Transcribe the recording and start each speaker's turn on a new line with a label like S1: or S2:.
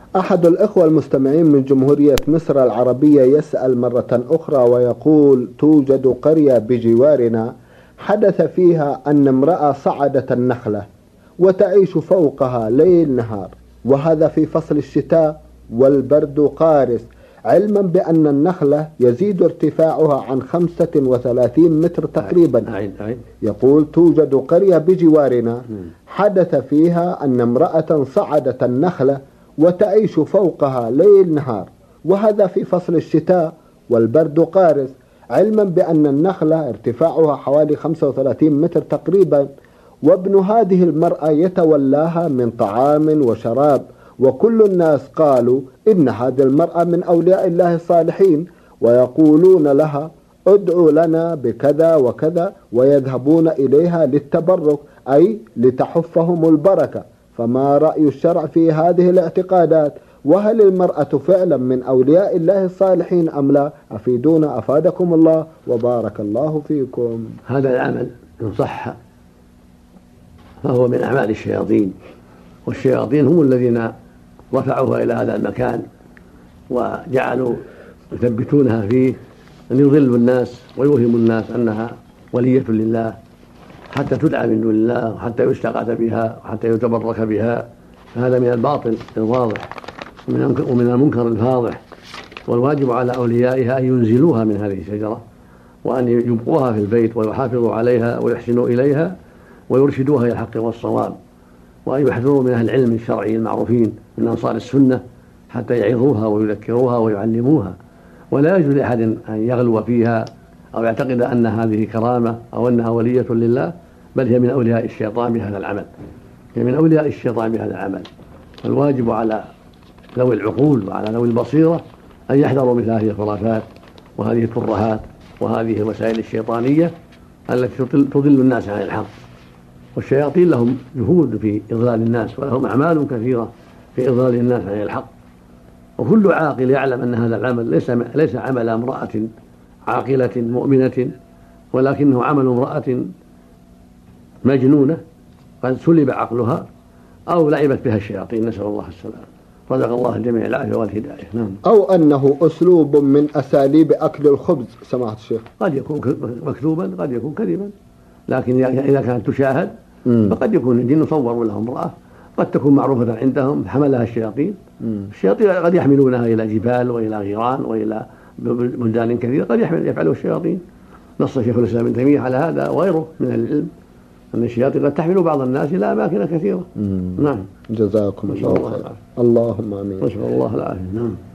S1: أحد الإخوة المستمعين من جمهورية مصر العربية يسأل مرة أخرى ويقول: توجد قرية بجوارنا حدث فيها أن امرأة صعدت النخلة وتعيش فوقها ليل نهار، وهذا في فصل الشتاء والبرد قارس، علما بأن النخلة يزيد ارتفاعها عن 35 متر تقريبا. يقول: توجد قرية بجوارنا حدث فيها أن امرأة صعدت النخلة وتعيش فوقها ليل نهار، وهذا في فصل الشتاء والبرد قارس، علما بأن النخلة ارتفاعها حوالي 35 متر تقريبا، وابن هذه المرأة يتولاها من طعام وشراب، وكل الناس قالوا إن هذه المرأة من أولياء الله الصالحين، ويقولون لها: ادعوا لنا بكذا وكذا، ويذهبون إليها للتبرك، أي لتحفهم البركة. فما رأي الشرع في هذه الاعتقادات؟ وهل المرأة فعلا من أولياء الله الصالحين أم لا؟ أفيدونا أفادكم الله وبارك الله فيكم.
S2: هذا العمل إن صح فهو من أعمال الشياطين، والشياطين هم الذين رفعوها إلى هذا المكان وجعلوا يثبتونها فيه أن يضلوا الناس ويوهموا الناس أنها ولية لله، حتى تدعى من دون الله، وحتى يستغاث بها، وحتى يتبرك بها. فهذا من الباطل الواضح ومن المنكر الفاضح، والواجب على أوليائها أن ينزلوها من هذه الشجرة، وأن يبقوها في البيت ويحافظوا عليها ويحسنوا إليها ويرشدوها إلى الحق والصواب، وأن يحذروا من أهل العلم الشرعي المعروفين من أنصار السنة حتى يعظوها ويذكروها ويعلموها. ولا يجوز لأحد أن يغلو فيها أو يعتقد أن هذه كرامة أو أنها ولية لله، بل هي من أولياء الشيطان بهذا العمل، هي من أولياء الشيطان بهذا العمل. فالواجب على ذوي العقول وعلى ذوي البصيرة أن يحذروا مثل هذه الخرافات وهذه الترهات وهذه الوسائل الشيطانية التي تضل الناس عن الحق. والشياطين لهم جهود في إضلال الناس، ولهم أعمال كثيرة في إضلال الناس عن الحق، وكل عاقل يعلم أن هذا العمل ليس عمل امرأة عاقلة مؤمنة، ولكنه عمل امرأة مجنونة قد سلب عقلها أو لعبت بها الشياطين، نسأل الله السلامة. رزق الله الجميع العافية والهداية. نعم.
S1: أو أنه أسلوب من أساليب أكل الخبز سماحة الشيخ،
S2: قد يكون مكتوبا قد يكون كذبا، لكن إذا كانت تشاهد فقد يكون الجن صوروا لهم امرأة قد تكون معروفة عندهم حملها الشياطين. الشياطين قد يحملونها إلى جبال وإلى غيران وإلى بلدان كثيرة، قد يفعله الشياطين. نص شيخ الإسلام ابن تيمية على هذا وغيره من أهل العلم، أن الشياطين قد تحمل بعض الناس إلى أماكن كثيرة. نعم.
S1: جزاكم الله خير. اللهم آمين.
S2: نسأل الله العافية. نعم.